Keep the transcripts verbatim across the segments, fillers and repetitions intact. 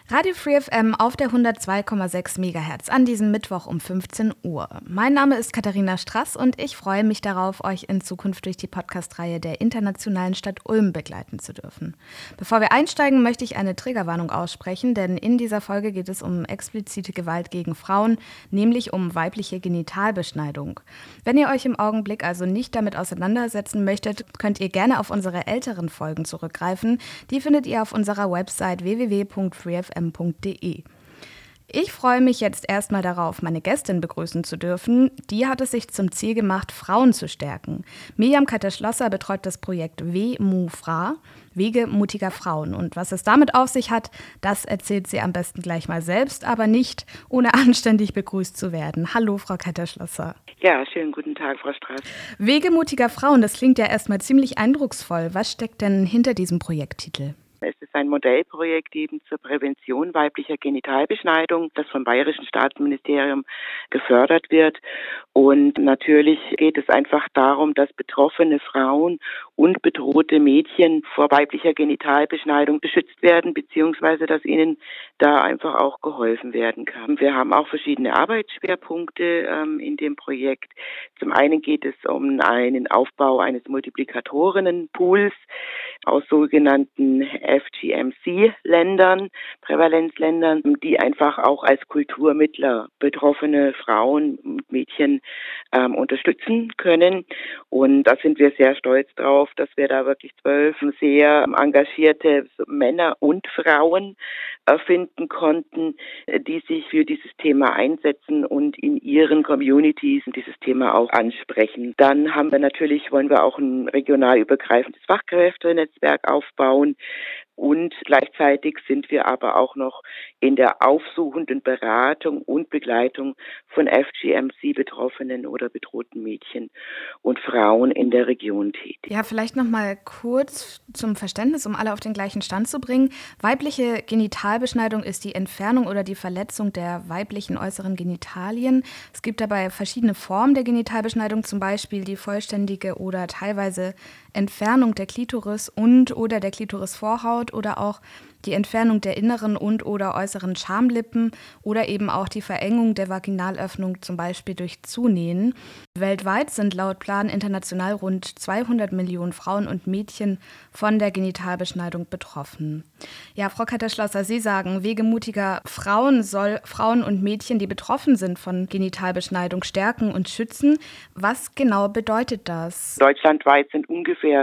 Radio Free F M auf der hundertzwei Komma sechs Megahertz an diesem Mittwoch um fünfzehn Uhr. Mein Name ist Katharina Strass und ich freue mich darauf, euch in Zukunft durch die Podcast-Reihe der internationalen Stadt Ulm begleiten zu dürfen. Bevor wir einsteigen, möchte ich eine Triggerwarnung aussprechen, denn in dieser Folge geht es um explizite Gewalt gegen Frauen, nämlich um weibliche Genitalbeschneidung. Wenn ihr euch im Augenblick also nicht damit auseinandersetzen möchtet, könnt ihr gerne auf unsere älteren Folgen zurückgreifen. Die findet ihr auf unserer Website w w w punkt free f m punkt d e. Ich freue mich jetzt erstmal darauf, meine Gästin begrüßen zu dürfen. Die hat es sich zum Ziel gemacht, Frauen zu stärken. Mirjam Katter-Schlosser betreut das Projekt W-Mu-Fra, Wege mutiger Frauen. Und was es damit auf sich hat, das erzählt sie am besten gleich mal selbst, aber nicht, ohne anständig begrüßt zu werden. Hallo, Frau Katter-Schlosser. Ja, schönen guten Tag, Frau Straß. Wege mutiger Frauen, das klingt ja erstmal ziemlich eindrucksvoll. Was steckt denn hinter diesem Projekttitel? Es ist ein Modellprojekt eben zur Prävention weiblicher Genitalbeschneidung, das vom Bayerischen Staatsministerium gefördert wird. Und natürlich geht es einfach darum, dass betroffene Frauen und bedrohte Mädchen vor weiblicher Genitalbeschneidung beschützt werden, beziehungsweise dass ihnen da einfach auch geholfen werden kann. Wir haben auch verschiedene Arbeitsschwerpunkte ähm, in dem Projekt. Zum einen geht es um einen Aufbau eines Multiplikatorinnenpools aus sogenannten F G M C-Ländern, Prävalenzländern, die einfach auch als Kulturmittler betroffene Frauen und Mädchen ähm, unterstützen können. Und da sind wir sehr stolz drauf, dass wir da wirklich zwölf sehr engagierte Männer und Frauen äh, finden konnten, die sich für dieses Thema einsetzen und in ihren Communities dieses Thema auch ansprechen. Dann haben wir natürlich, wollen wir auch ein regional übergreifendes Fachkräftenetzwerk aufbauen. Und gleichzeitig sind wir aber auch noch in der aufsuchenden Beratung und Begleitung von F G M C-Betroffenen oder bedrohten Mädchen und Frauen in der Region tätig. Ja, vielleicht noch mal kurz zum Verständnis, um alle auf den gleichen Stand zu bringen. Weibliche Genitalbeschneidung ist die Entfernung oder die Verletzung der weiblichen äußeren Genitalien. Es gibt dabei verschiedene Formen der Genitalbeschneidung, zum Beispiel die vollständige oder teilweise Entfernung der Klitoris und oder der Klitorisvorhaut oder auch die Entfernung der inneren und oder äußeren Schamlippen oder eben auch die Verengung der Vaginalöffnung, zum Beispiel durch Zunähen. Weltweit sind laut Plan International rund zweihundert Millionen Frauen und Mädchen von der Genitalbeschneidung betroffen. Ja, Frau Katter-Schlosser, Sie sagen, Wege mutiger Frauen soll Frauen und Mädchen, die betroffen sind von Genitalbeschneidung, stärken und schützen. Was genau bedeutet das? Deutschlandweit sind ungefähr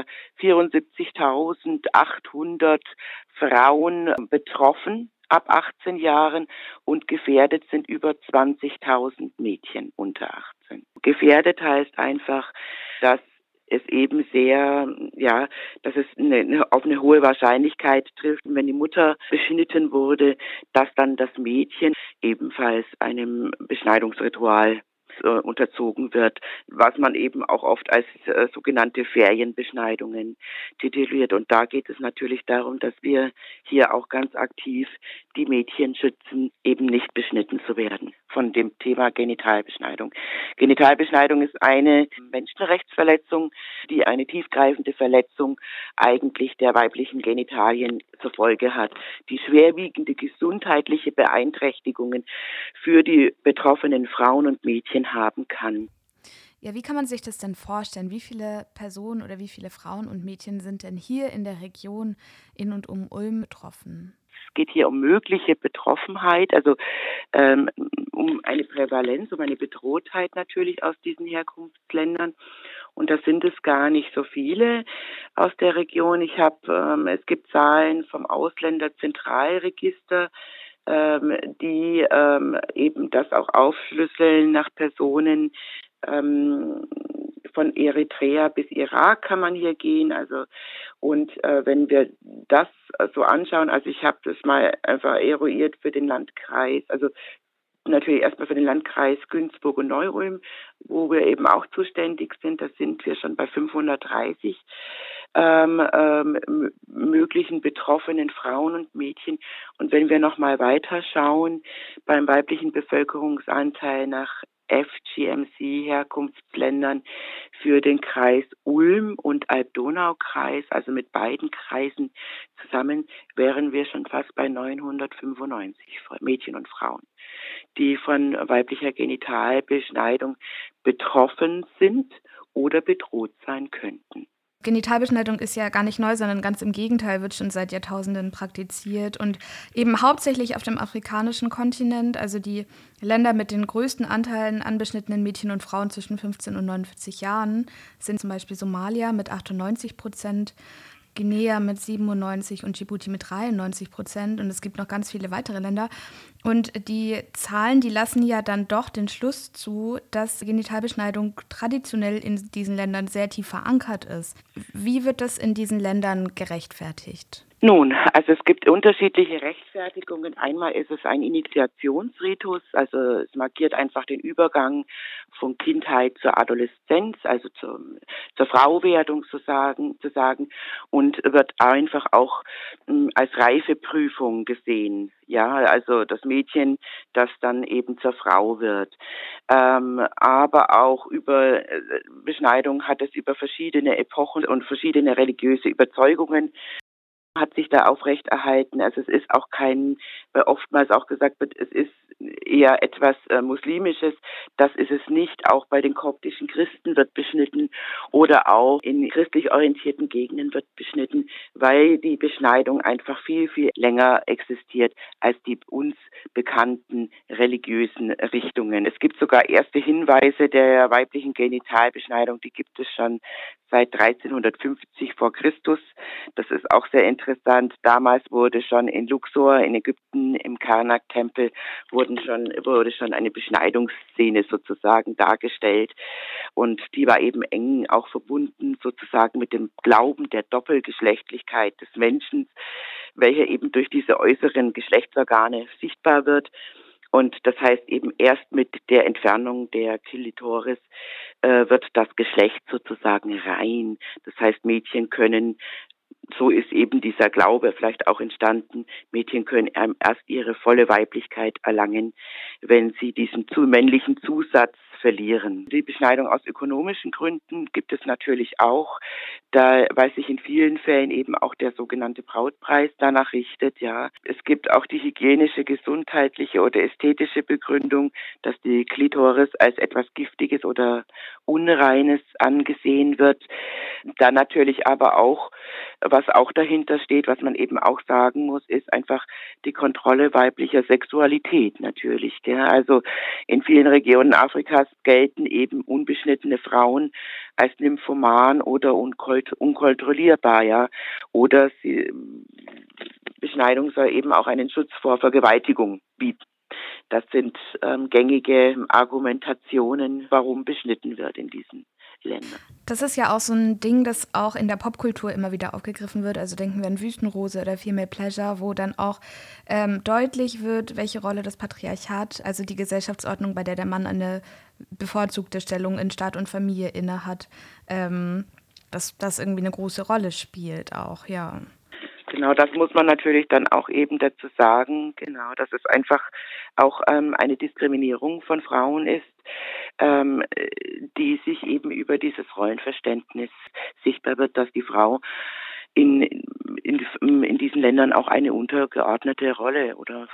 vierundsiebzigtausendachthundert Frauen betroffen ab achtzehn Jahren und gefährdet sind über zwanzigtausend Mädchen unter achtzehn. Gefährdet heißt einfach, dass es eben sehr, ja, dass es eine, auf eine hohe Wahrscheinlichkeit trifft, wenn die Mutter beschnitten wurde, dass dann das Mädchen ebenfalls einem Beschneidungsritual unterzogen wird, was man eben auch oft als äh, sogenannte Ferienbeschneidungen tituliert. Und da geht es natürlich darum, dass wir hier auch ganz aktiv die Mädchen schützen, eben nicht beschnitten zu werden von dem Thema Genitalbeschneidung. Genitalbeschneidung ist eine Menschenrechtsverletzung, die eine tiefgreifende Verletzung eigentlich der weiblichen Genitalien zur Folge hat, die schwerwiegende gesundheitliche Beeinträchtigungen für die betroffenen Frauen und Mädchen haben kann. Ja, wie kann man sich das denn vorstellen? Wie viele Personen oder wie viele Frauen und Mädchen sind denn hier in der Region in und um Ulm betroffen? Es geht hier um mögliche Betroffenheit, also ähm, um eine Prävalenz, um eine Bedrohtheit natürlich aus diesen Herkunftsländern. Und das sind es gar nicht so viele aus der Region. Ich habe, ähm, es gibt Zahlen vom Ausländerzentralregister, ähm, die ähm, eben das auch aufschlüsseln nach Personen. Ähm, von Eritrea bis Irak kann man hier gehen. Also und äh, wenn wir das so anschauen, also ich habe das mal einfach eruiert für den Landkreis, also natürlich erstmal für den Landkreis Günzburg und Neu-Ulm, wo wir eben auch zuständig sind. Da sind wir schon bei fünfhundertdreißig ähm, ähm, m- möglichen betroffenen Frauen und Mädchen. Und wenn wir noch mal weiter schauen, beim weiblichen Bevölkerungsanteil nach F G M C-Herkunftsländern für den Kreis Ulm und Alb-Donau-Kreis, also mit beiden Kreisen zusammen, wären wir schon fast bei neunhundertfünfundneunzig Mädchen und Frauen, die von weiblicher Genitalbeschneidung betroffen sind oder bedroht sein könnten. Genitalbeschneidung ist ja gar nicht neu, sondern ganz im Gegenteil, wird schon seit Jahrtausenden praktiziert und eben hauptsächlich auf dem afrikanischen Kontinent. Also die Länder mit den größten Anteilen an beschnittenen Mädchen und Frauen zwischen fünfzehn und neunundvierzig Jahren sind zum Beispiel Somalia mit achtundneunzig Prozent, Guinea mit siebenundneunzig und Djibouti mit dreiundneunzig Prozent. Und es gibt noch ganz viele weitere Länder. Und die Zahlen, die lassen ja dann doch den Schluss zu, dass Genitalbeschneidung traditionell in diesen Ländern sehr tief verankert ist. Wie wird das in diesen Ländern gerechtfertigt? Nun, also es gibt unterschiedliche Rechtfertigungen. Einmal ist es ein Initiationsritus, also es markiert einfach den Übergang von Kindheit zur Adoleszenz, also zur, zur Frauwerdung zu sagen, zu sagen, und wird einfach auch mh, als Reifeprüfung gesehen. Ja, also das Mädchen, das dann eben zur Frau wird. Ähm, aber auch über äh, Beschneidung hat es über verschiedene Epochen und verschiedene religiöse Überzeugungen hat sich da aufrechterhalten. Also es ist auch kein, weil oftmals auch gesagt wird, es ist eher etwas äh, Muslimisches. Das ist es nicht. Auch bei den koptischen Christen wird beschnitten oder auch in christlich orientierten Gegenden wird beschnitten, weil die Beschneidung einfach viel, viel länger existiert als die uns bekannten religiösen Richtungen. Es gibt sogar erste Hinweise der weiblichen Genitalbeschneidung, die gibt es schon seit dreizehnhundertfünfzig vor Christus. Das ist auch sehr interessant. Damals wurde schon in Luxor, in Ägypten, im Karnak-Tempel wurden schon, wurde schon eine Beschneidungsszene sozusagen dargestellt. Und die war eben eng auch verbunden sozusagen mit dem Glauben der Doppelgeschlechtlichkeit des Menschen, welcher eben durch diese äußeren Geschlechtsorgane sichtbar wird. Und das heißt eben erst mit der Entfernung der Klitoris äh, wird das Geschlecht sozusagen rein. Das heißt, Mädchen können, so ist eben dieser Glaube vielleicht auch entstanden, Mädchen können erst ihre volle Weiblichkeit erlangen, wenn sie diesen zu männlichen Zusatz verlieren. Die Beschneidung aus ökonomischen Gründen gibt es natürlich auch, da weil sich in vielen Fällen eben auch der sogenannte Brautpreis danach richtet. Ja, es gibt auch die hygienische, gesundheitliche oder ästhetische Begründung, dass die Klitoris als etwas Giftiges oder Unreines angesehen wird. Dann natürlich aber auch, was auch dahinter steht, was man eben auch sagen muss, ist einfach die Kontrolle weiblicher Sexualität natürlich. Gell? Also in vielen Regionen Afrikas gelten eben unbeschnittene Frauen als nymphoman oder unkontrollierbar, ja. Oder sie, Beschneidung soll eben auch einen Schutz vor Vergewaltigung bieten. Das sind ähm, gängige Argumentationen, warum beschnitten wird in diesen Ländern. Das ist ja auch so ein Ding, das auch in der Popkultur immer wieder aufgegriffen wird. Also denken wir an Wüstenrose oder Female Pleasure, wo dann auch ähm, deutlich wird, welche Rolle das Patriarchat, also die Gesellschaftsordnung, bei der der Mann eine bevorzugte Stellung in Staat und Familie innehat, ähm, dass das irgendwie eine große Rolle spielt auch, ja. Genau, das muss man natürlich dann auch eben dazu sagen, genau, dass es einfach auch ähm, eine Diskriminierung von Frauen ist, ähm, die sich eben über dieses Rollenverständnis sichtbar wird, dass die Frau in, in, in diesen Ländern auch eine untergeordnete Rolle oder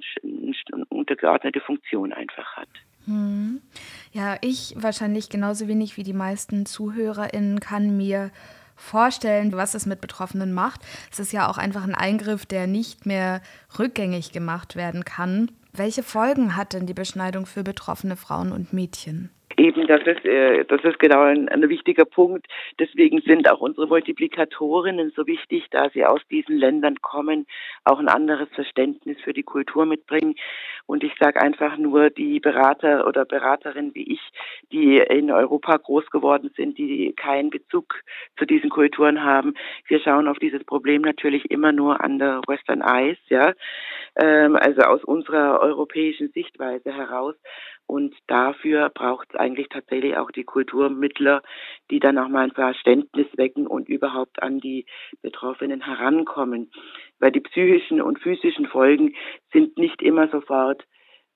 eine untergeordnete Funktion einfach hat. Hm. Ja, ich wahrscheinlich genauso wenig wie die meisten ZuhörerInnen kann mir vorstellen, was es mit Betroffenen macht. Es ist ja auch einfach ein Eingriff, der nicht mehr rückgängig gemacht werden kann. Welche Folgen hat denn die Beschneidung für betroffene Frauen und Mädchen? Eben, das ist, äh, das ist genau ein, ein wichtiger Punkt. Deswegen sind auch unsere Multiplikatorinnen so wichtig, da sie aus diesen Ländern kommen, auch ein anderes Verständnis für die Kultur mitbringen. Und ich sage einfach nur, die Berater oder Beraterinnen wie ich, die in Europa groß geworden sind, die keinen Bezug zu diesen Kulturen haben, wir schauen auf dieses Problem natürlich immer nur an der Western Eyes, ja, ähm, also aus unserer europäischen Sichtweise heraus. Und dafür braucht es eigentlich tatsächlich auch die Kulturmittler, die dann auch mal ein Verständnis wecken und überhaupt an die Betroffenen herankommen. Weil die psychischen und physischen Folgen sind nicht immer sofort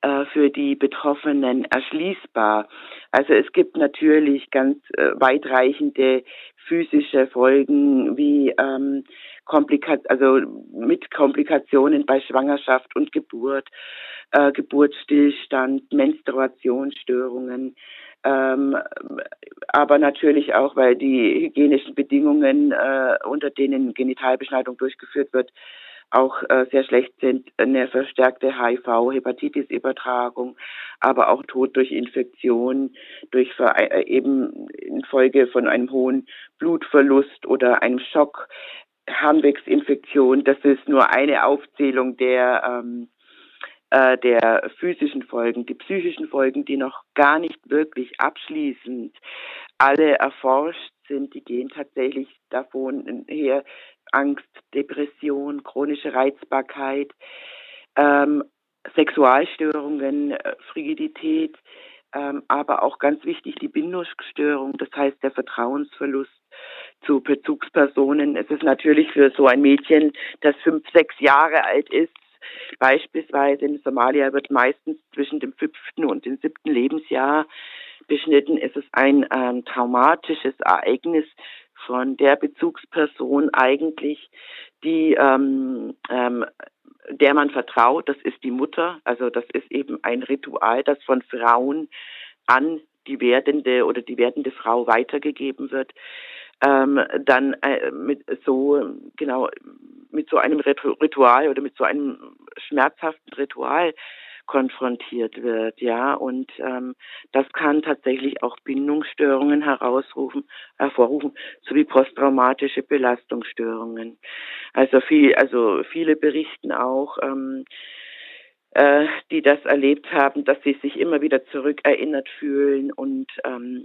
äh, für die Betroffenen erschließbar. Also es gibt natürlich ganz äh, weitreichende physische Folgen wie ähm, Komplika- also mit Komplikationen bei Schwangerschaft und Geburt, äh, Geburtsstillstand, Menstruationsstörungen, ähm, aber natürlich auch, weil die hygienischen Bedingungen, äh, unter denen Genitalbeschneidung durchgeführt wird, auch äh, sehr schlecht sind, eine verstärkte H I V-Hepatitis-Übertragung, aber auch Tod durch Infektion, durch Ver äh, eben infolge von einem hohen Blutverlust oder einem Schock, Harnwegsinfektion. Das ist nur eine Aufzählung der ähm, äh, der physischen Folgen. Die psychischen Folgen, die noch gar nicht wirklich abschließend alle erforscht sind, die gehen tatsächlich davon her: Angst, Depression, chronische Reizbarkeit, ähm, Sexualstörungen, äh, Frigidität, ähm, aber auch ganz wichtig die Bindungsstörung, das heißt der Vertrauensverlust zu Bezugspersonen. Es ist natürlich für so ein Mädchen, das fünf, sechs Jahre alt ist, beispielsweise in Somalia wird meistens zwischen dem fünften und dem siebten Lebensjahr beschnitten. Es ist ein ähm, traumatisches Ereignis von der Bezugsperson eigentlich, die ähm, ähm, der man vertraut. Das ist die Mutter. Also das ist eben ein Ritual, das von Frauen an die werdende oder die werdende Frau weitergegeben wird. Ähm, dann äh, mit so genau mit so einem Ritual oder mit so einem schmerzhaften Ritual konfrontiert wird, ja, und ähm, das kann tatsächlich auch Bindungsstörungen herausrufen, hervorrufen, sowie posttraumatische Belastungsstörungen. Also viel, also viele berichten auch, ähm, äh, die das erlebt haben, dass sie sich immer wieder zurückerinnert fühlen und ähm,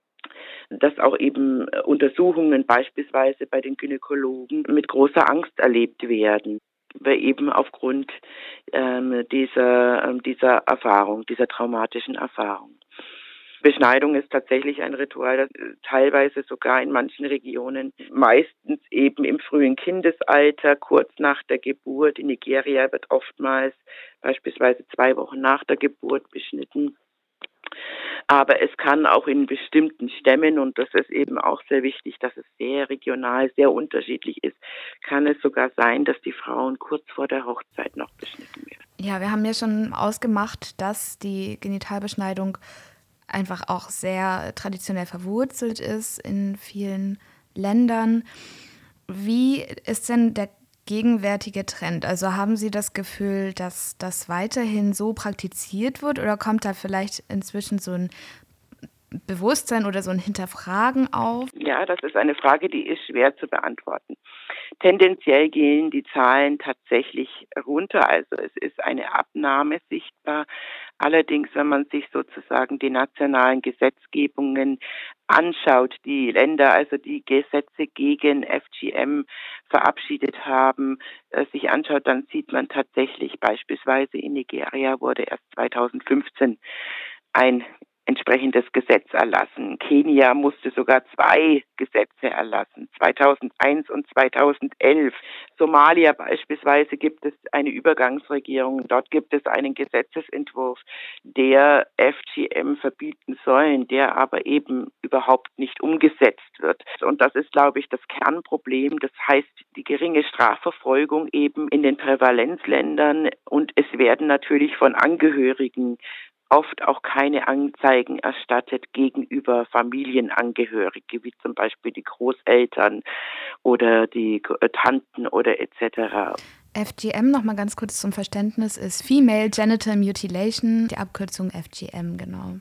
dass auch eben Untersuchungen beispielsweise bei den Gynäkologen mit großer Angst erlebt werden, weil eben aufgrund ähm, dieser, ähm, dieser Erfahrung, dieser traumatischen Erfahrung. Beschneidung ist tatsächlich ein Ritual, das teilweise sogar in manchen Regionen, meistens eben im frühen Kindesalter, kurz nach der Geburt. In Nigeria wird oftmals beispielsweise zwei Wochen nach der Geburt beschnitten. Aber es kann auch in bestimmten Stämmen, und das ist eben auch sehr wichtig, dass es sehr regional, sehr unterschiedlich ist, kann es sogar sein, dass die Frauen kurz vor der Hochzeit noch beschnitten werden. Ja, wir haben ja schon ausgemacht, dass die Genitalbeschneidung einfach auch sehr traditionell verwurzelt ist in vielen Ländern. Wie ist denn der gegenwärtige Trend? Also haben Sie das Gefühl, dass das weiterhin so praktiziert wird oder kommt da vielleicht inzwischen so ein Bewusstsein oder so ein Hinterfragen auf? Ja, das ist eine Frage, die ist schwer zu beantworten. Tendenziell gehen die Zahlen tatsächlich runter, also es ist eine Abnahme sichtbar. Allerdings, wenn man sich sozusagen die nationalen Gesetzgebungen anschaut, die Länder, also die Gesetze gegen F G M verabschiedet haben, äh, sich anschaut, dann sieht man tatsächlich beispielsweise in Nigeria wurde erst zweitausendfünfzehn ein entsprechendes Gesetz erlassen. Kenia musste sogar zwei Gesetze erlassen, zweitausendeins und zweitausendelf. Somalia beispielsweise gibt es eine Übergangsregierung. Dort gibt es einen Gesetzesentwurf, der F G M verbieten soll, der aber eben überhaupt nicht umgesetzt wird. Und das ist, glaube ich, das Kernproblem. Das heißt, die geringe Strafverfolgung eben in den Prävalenzländern, und es werden natürlich von Angehörigen oft auch keine Anzeigen erstattet gegenüber Familienangehörige, wie zum Beispiel die Großeltern oder die Tanten oder et cetera. F G M, nochmal ganz kurz zum Verständnis, ist Female Genital Mutilation, die Abkürzung F G M, genau.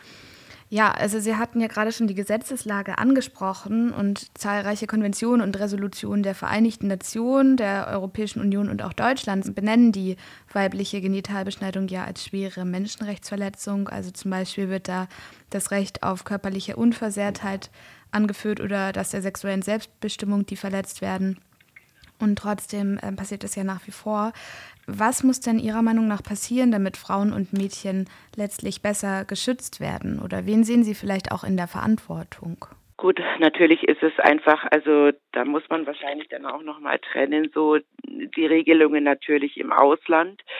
Ja, also Sie hatten ja gerade schon die Gesetzeslage angesprochen und zahlreiche Konventionen und Resolutionen der Vereinigten Nationen, der Europäischen Union und auch Deutschlands benennen die weibliche Genitalbeschneidung ja als schwere Menschenrechtsverletzung. Also zum Beispiel wird da das Recht auf körperliche Unversehrtheit angeführt oder das der sexuellen Selbstbestimmung, die verletzt werden. Und trotzdem äh, passiert es ja nach wie vor. Was muss denn Ihrer Meinung nach passieren, damit Frauen und Mädchen letztlich besser geschützt werden? Oder wen sehen Sie vielleicht auch in der Verantwortung? Gut, natürlich ist es einfach, also da muss man wahrscheinlich dann auch nochmal trennen, so die Regelungen natürlich im Ausland.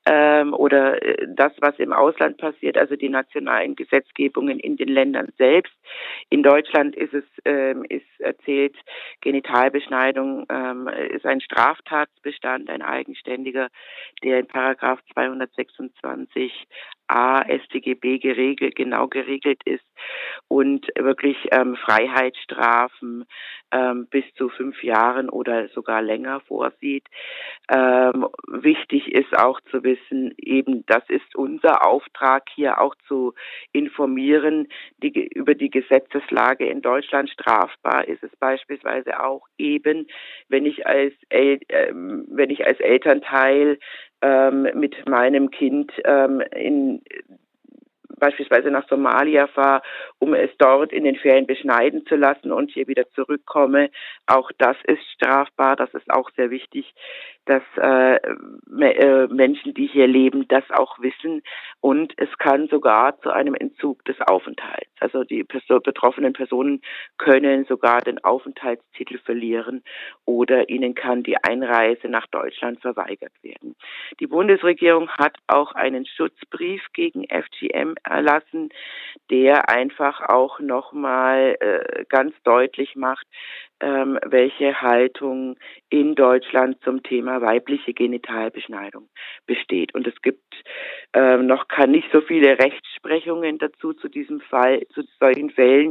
ähm, oder äh, das, was im Ausland passiert, also die nationalen Gesetzgebungen in den Ländern selbst. In Deutschland ist es ähm, ist erzählt, Genitalbeschneidung ähm, ist ein Straftatbestand, ein eigenständiger, der in Paragraph zweihundertsechsundzwanzig a S t G B geregelt, genau geregelt ist und wirklich ähm, Freiheitsstrafen ähm, bis zu fünf Jahren oder sogar länger vorsieht. Ähm, wichtig ist auch zu wissen, eben das ist unser Auftrag, hier auch zu informieren die, über die Gesetzeslage in Deutschland. Strafbar ist es beispielsweise auch eben, wenn ich als El ähm, wenn ich als Elternteil ähm, mit meinem Kind ähm, in beispielsweise nach Somalia fahre, um es dort in den Ferien beschneiden zu lassen und hier wieder zurückkomme. Auch das ist strafbar. Das ist auch sehr wichtig, dass äh, Menschen, die hier leben, das auch wissen. Und es kann sogar zu einem Entzug des Aufenthalts. Also die Person, betroffenen Personen können sogar den Aufenthaltstitel verlieren oder ihnen kann die Einreise nach Deutschland verweigert werden. Die Bundesregierung hat auch einen Schutzbrief gegen F G M erlassen, der einfach auch nochmal äh, ganz deutlich macht, ähm, welche Haltung in Deutschland zum Thema weibliche Genitalbeschneidung besteht. Und es gibt ähm, noch kann nicht so viele Rechtsprechungen dazu zu diesem Fall, zu solchen Fällen.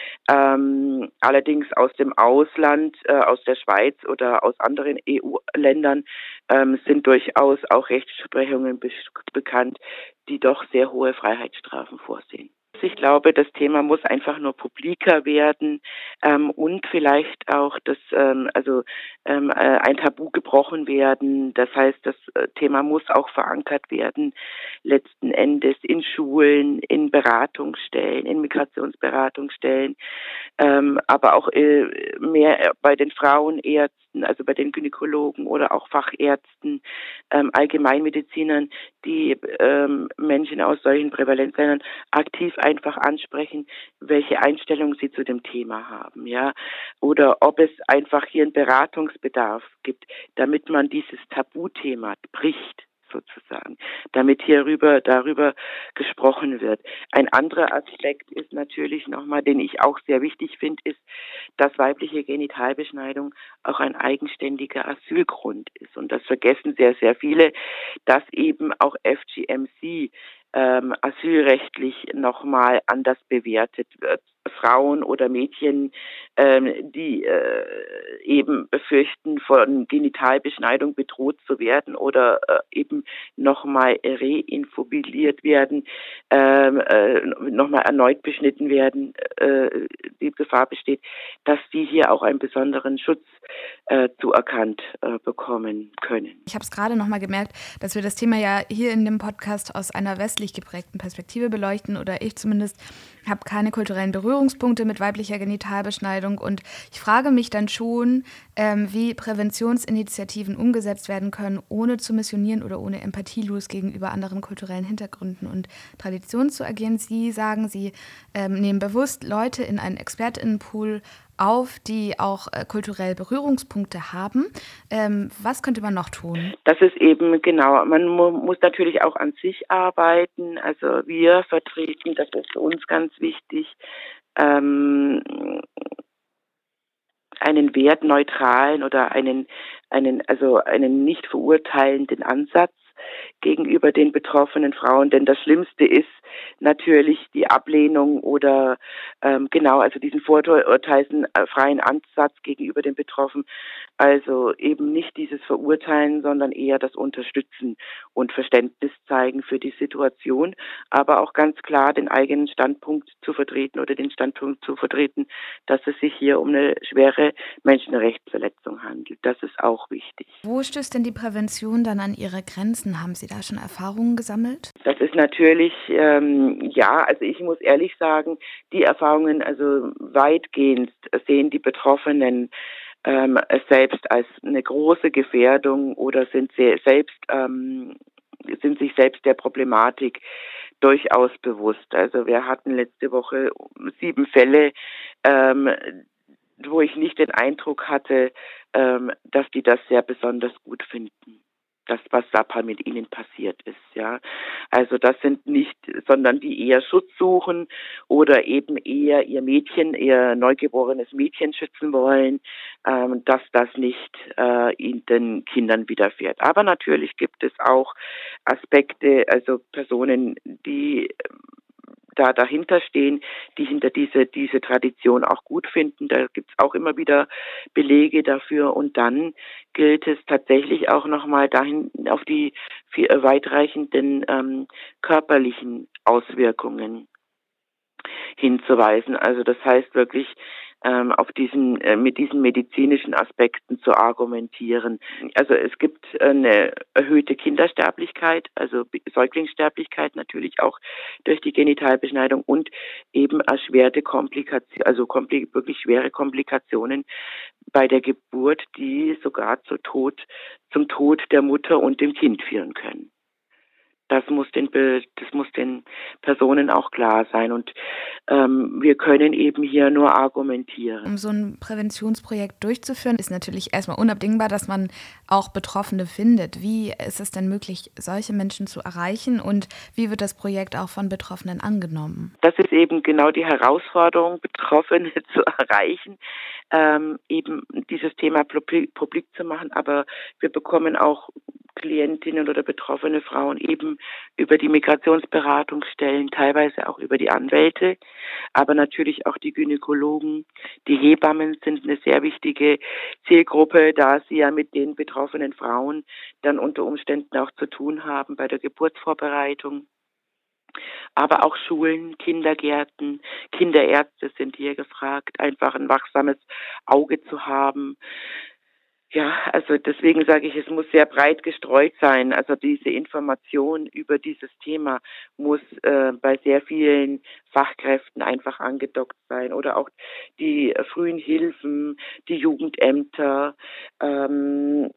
Ähm, allerdings aus dem Ausland, äh, aus der Schweiz oder aus anderen E U-Ländern ähm, sind durchaus auch Rechtsprechungen be- bekannt, die doch sehr hohe Freiheitsstrafen vorsehen. Ich glaube, das Thema muss einfach nur publiker werden ähm, und vielleicht auch das, ähm, also ähm, äh, ein Tabu gebrochen werden. Das heißt, das äh, Thema muss auch verankert werden, letzten Endes in Schulen, in Beratungsstellen, in Migrationsberatungsstellen, ähm, aber auch äh, mehr bei den Frauenärzten, also bei den Gynäkologen oder auch Fachärzten, ähm, Allgemeinmedizinern, die ähm, Menschen aus solchen Prävalenzländern aktiv einfach ansprechen, welche Einstellung sie zu dem Thema haben, ja, oder ob es einfach hier einen Beratungsbedarf gibt, damit man dieses Tabuthema bricht, sozusagen, damit hierüber, darüber gesprochen wird. Ein anderer Aspekt ist natürlich nochmal, den ich auch sehr wichtig finde, ist, dass weibliche Genitalbeschneidung auch ein eigenständiger Asylgrund ist. Und das vergessen sehr, sehr viele, dass eben auch F G M C ähm, asylrechtlich nochmal anders bewertet wird. Frauen oder Mädchen, ähm, die äh, eben befürchten, von Genitalbeschneidung bedroht zu werden oder äh, eben nochmal reinfobiliert werden, ähm, äh, nochmal erneut beschnitten werden, äh, die Gefahr besteht, dass die hier auch einen besonderen Schutz äh, zuerkannt äh, bekommen können. Ich habe es gerade nochmal gemerkt, dass wir das Thema ja hier in dem Podcast aus einer westlich geprägten Perspektive beleuchten, oder ich zumindest habe keine kulturellen Berührungspunkte mit weiblicher Genitalbeschneidung, und ich frage mich dann schon, ähm, wie Präventionsinitiativen umgesetzt werden können, ohne zu missionieren oder ohne empathielos gegenüber anderen kulturellen Hintergründen und Traditionen zu agieren. Sie sagen, Sie ähm, nehmen bewusst Leute in einen ExpertInnenpool auf, die auch äh, kulturell Berührungspunkte haben. Ähm, was könnte man noch tun? Das ist eben genau, man mu- muss natürlich auch an sich arbeiten. Also wir vertreten, das ist für uns ganz wichtig, ähm, einen wertneutralen oder einen, einen, also einen nicht verurteilenden Ansatz gegenüber den betroffenen Frauen, denn das Schlimmste ist natürlich die Ablehnung oder ähm, genau, also diesen vorurteilsfreien Ansatz gegenüber den Betroffenen. Also eben nicht dieses Verurteilen, sondern eher das Unterstützen und Verständnis zeigen für die Situation, aber auch ganz klar den eigenen Standpunkt zu vertreten oder den Standpunkt zu vertreten, dass es sich hier um eine schwere Menschenrechtsverletzung handelt. Das ist auch wichtig. Wo stößt denn die Prävention dann an ihre Grenzen? Haben Sie da schon Erfahrungen gesammelt? Das ist natürlich, ähm, ja, also ich muss ehrlich sagen, die Erfahrungen, also weitgehend sehen die Betroffenen ähm, es selbst als eine große Gefährdung oder sind sehr selbst, ähm, sind sich selbst der Problematik durchaus bewusst. Also wir hatten letzte Woche sieben Fälle, ähm, wo ich nicht den Eindruck hatte, ähm, dass die das sehr besonders gut finden. das, was da mit ihnen passiert ist, ja. Also das sind nicht, sondern die eher Schutz suchen oder eben eher ihr Mädchen, ihr neugeborenes Mädchen schützen wollen, ähm, dass das nicht äh, in den Kindern widerfährt. Aber natürlich gibt es auch Aspekte, also Personen, die da dahinter stehen, die hinter diese diese Tradition auch gut finden. Da gibt's auch immer wieder Belege dafür. Und dann gilt es tatsächlich auch nochmal dahin auf die viel weitreichenden ähm, körperlichen Auswirkungen hinzuweisen. Also das heißt wirklich ähm, auf diesen äh, mit diesen medizinischen Aspekten zu argumentieren. Also es gibt eine erhöhte Kindersterblichkeit, also Säuglingssterblichkeit natürlich auch durch die Genitalbeschneidung und eben erschwerte Komplikationen, also kompli- wirklich schwere Komplikationen bei der Geburt, die sogar zu Tod, zum Tod der Mutter und dem Kind führen können. Das muss den, das muss den Personen auch klar sein. Und ähm, wir können eben hier nur argumentieren. Um so ein Präventionsprojekt durchzuführen, ist natürlich erstmal unabdingbar, dass man auch Betroffene findet. Wie ist es denn möglich, solche Menschen zu erreichen und wie wird das Projekt auch von Betroffenen angenommen? Das ist eben genau die Herausforderung, Betroffene zu erreichen, ähm, eben dieses Thema publik, publik zu machen. Aber wir bekommen auch Klientinnen oder betroffene Frauen eben über die Migrationsberatungsstellen, teilweise auch über die Anwälte, aber natürlich auch die Gynäkologen. Die Hebammen sind eine sehr wichtige Zielgruppe, da sie ja mit den betroffenen Frauen dann unter Umständen auch zu tun haben bei der Geburtsvorbereitung. Aber auch Schulen, Kindergärten, Kinderärzte sind hier gefragt, einfach ein wachsames Auge zu haben. Ja, also deswegen sage ich, es muss sehr breit gestreut sein. Also diese Information über dieses Thema muss äh, bei sehr vielen Fachkräften einfach angedockt sein. Oder auch die äh, frühen Hilfen, die Jugendämter, ähm,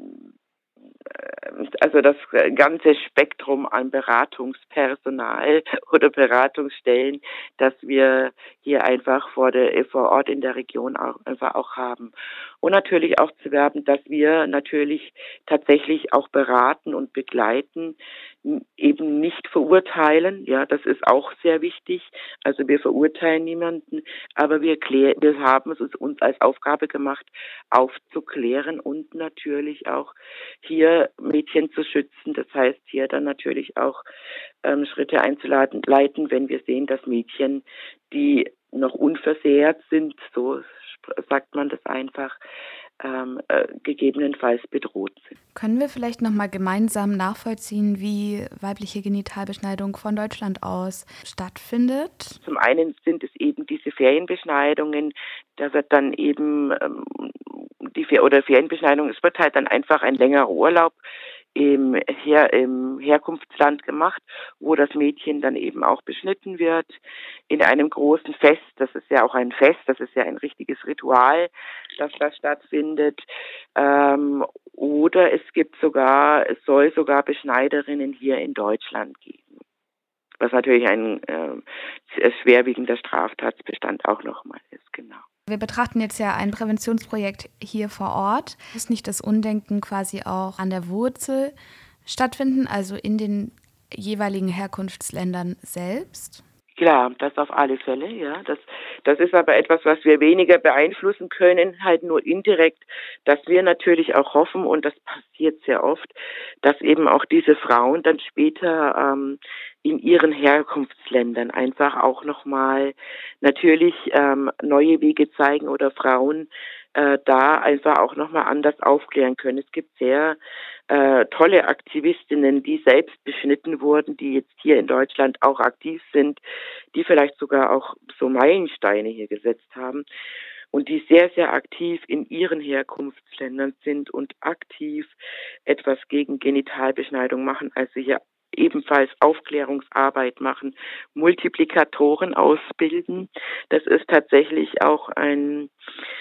also das ganze Spektrum an Beratungspersonal oder Beratungsstellen, das wir hier einfach vor der vor Ort in der Region auch einfach auch haben. Und natürlich auch zu werben, dass wir natürlich tatsächlich auch beraten und begleiten, eben nicht verurteilen. Ja, das ist auch sehr wichtig. Also wir verurteilen niemanden, aber wir klär, wir haben es uns als Aufgabe gemacht, aufzuklären und natürlich auch hier Mädchen zu schützen. Das heißt, hier dann natürlich auch ähm, Schritte einzuleiten, leiten, wenn wir sehen, dass Mädchen, die noch unversehrt sind, so sagt man das einfach, ähm, äh, gegebenenfalls bedroht sind. Können wir vielleicht nochmal gemeinsam nachvollziehen, wie weibliche Genitalbeschneidung von Deutschland aus stattfindet? Zum einen sind es eben diese Ferienbeschneidungen, da wird dann eben ähm, die Fer- oder Ferienbeschneidung, es wird halt dann einfach ein längerer Urlaub im, Her im Herkunftsland gemacht, wo das Mädchen dann eben auch beschnitten wird in einem großen Fest. Das ist ja auch ein Fest, das ist ja ein richtiges Ritual, das da stattfindet. Ähm, oder es gibt sogar, es soll sogar Beschneiderinnen hier in Deutschland geben, was natürlich ein äh, schwerwiegender Straftatbestand auch nochmal ist, genau. Wir betrachten jetzt ja ein Präventionsprojekt hier vor Ort. Muss nicht das Undenken quasi auch an der Wurzel stattfinden, also in den jeweiligen Herkunftsländern selbst? Klar, das auf alle Fälle, ja. Das, das ist aber etwas, was wir weniger beeinflussen können, halt nur indirekt, dass wir natürlich auch hoffen, und das passiert sehr oft, dass eben auch diese Frauen dann später ähm, in ihren Herkunftsländern einfach auch nochmal natürlich ähm, neue Wege zeigen oder Frauen äh, da einfach auch nochmal anders aufklären können. Es gibt sehr äh, tolle Aktivistinnen, die selbst beschnitten wurden, die jetzt hier in Deutschland auch aktiv sind, die vielleicht sogar auch so Meilensteine hier gesetzt haben und die sehr, sehr aktiv in ihren Herkunftsländern sind und aktiv etwas gegen Genitalbeschneidung machen, also hier ebenfalls Aufklärungsarbeit machen, Multiplikatoren ausbilden. Das ist tatsächlich auch ein,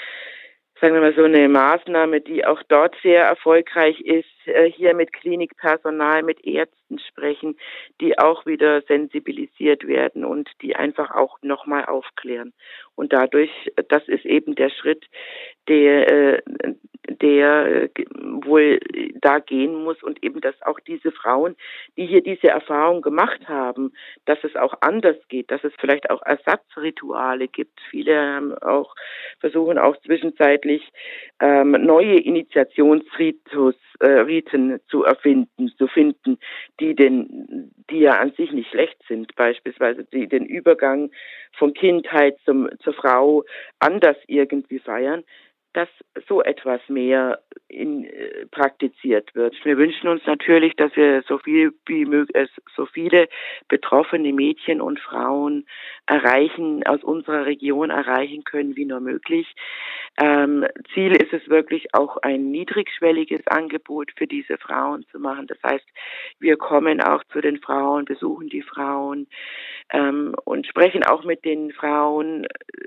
sagen wir mal, so eine Maßnahme, die auch dort sehr erfolgreich ist, hier mit Klinikpersonal, mit Ärzten sprechen, die auch wieder sensibilisiert werden und die einfach auch nochmal aufklären. Und dadurch, das ist eben der Schritt, der, der äh, wohl da gehen muss und eben, dass auch diese Frauen, die hier diese Erfahrung gemacht haben, dass es auch anders geht, dass es vielleicht auch Ersatzrituale gibt. Viele haben auch versuchen auch zwischenzeitlich ähm, neue Initiationsritus äh, Riten zu erfinden, zu finden, die den, die ja an sich nicht schlecht sind, beispielsweise die den Übergang von Kindheit zum zur Frau anders irgendwie feiern, dass so etwas mehr in, äh, praktiziert wird. Wir wünschen uns natürlich, dass wir so viel wie möglich, äh, so viele betroffene Mädchen und Frauen erreichen, aus unserer Region erreichen können, wie nur möglich. Ähm, Ziel ist es wirklich auch ein niedrigschwelliges Angebot für diese Frauen zu machen. Das heißt, wir kommen auch zu den Frauen, besuchen die Frauen ähm, und sprechen auch mit den Frauen.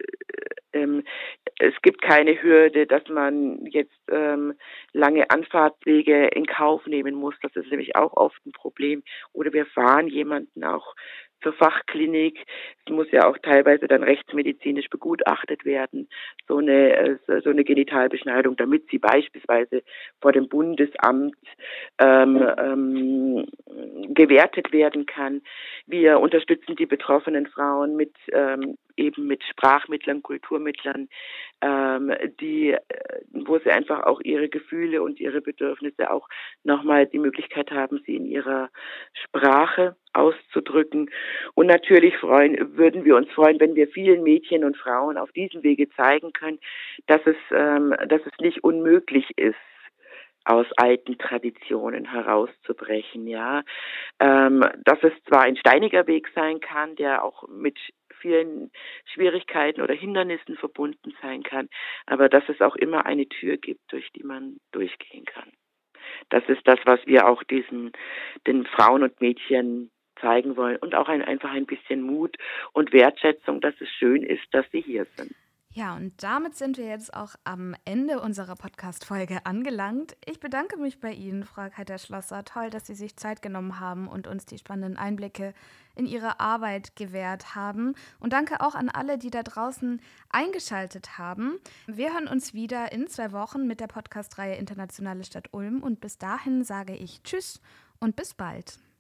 Ähm, es gibt keine Hürde, dass man jetzt ähm, lange Anfahrtswege in Kauf nehmen muss. Das ist nämlich auch oft ein Problem. Oder wir fahren jemanden auch zur Fachklinik. Es muss ja auch teilweise dann rechtsmedizinisch begutachtet werden, so eine, äh, so eine Genitalbeschneidung, damit sie beispielsweise vor dem Bundesamt ähm, ähm, gewertet werden kann. Wir unterstützen die betroffenen Frauen mit ähm, eben mit Sprachmittlern, Kulturmittlern, ähm, die, wo sie einfach auch ihre Gefühle und ihre Bedürfnisse auch nochmal die Möglichkeit haben, sie in ihrer Sprache auszudrücken. Und natürlich freuen, würden wir uns freuen, wenn wir vielen Mädchen und Frauen auf diesem Wege zeigen können, dass es, ähm, dass es nicht unmöglich ist, aus alten Traditionen herauszubrechen, ja. Ähm, dass es zwar ein steiniger Weg sein kann, der auch mit vielen Schwierigkeiten oder Hindernissen verbunden sein kann, aber dass es auch immer eine Tür gibt, durch die man durchgehen kann. Das ist das, was wir auch diesen, den Frauen und Mädchen zeigen wollen und auch ein, einfach ein bisschen Mut und Wertschätzung, dass es schön ist, dass sie hier sind. Ja, und damit sind wir jetzt auch am Ende unserer Podcast-Folge angelangt. Ich bedanke mich bei Ihnen, Frau Kaiser-Schlosser. Toll, dass Sie sich Zeit genommen haben und uns die spannenden Einblicke in Ihre Arbeit gewährt haben. Und danke auch an alle, die da draußen eingeschaltet haben. Wir hören uns wieder in zwei Wochen mit der Podcast-Reihe Internationale Stadt Ulm. Und bis dahin sage ich Tschüss und bis bald.